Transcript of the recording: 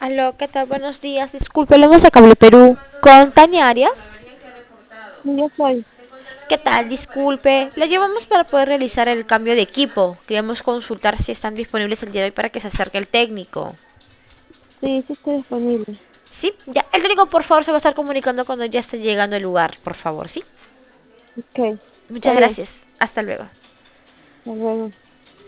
Aló, ¿qué tal? Buenos días. Disculpe, hablamos de Cable Perú con Tania Arias. Sí, yo soy. ¿Qué tal? Disculpe. La llevamos para poder realizar el cambio de equipo. Queríamos consultar si están disponibles el día de hoy para que se acerque el técnico. Sí, sí estoy disponible. Sí, ya. El técnico, por favor, se va a estar comunicando cuando ya esté llegando al lugar, por favor, ¿sí? Ok, está Muchas bien. gracias. Hasta luego. Hasta luego.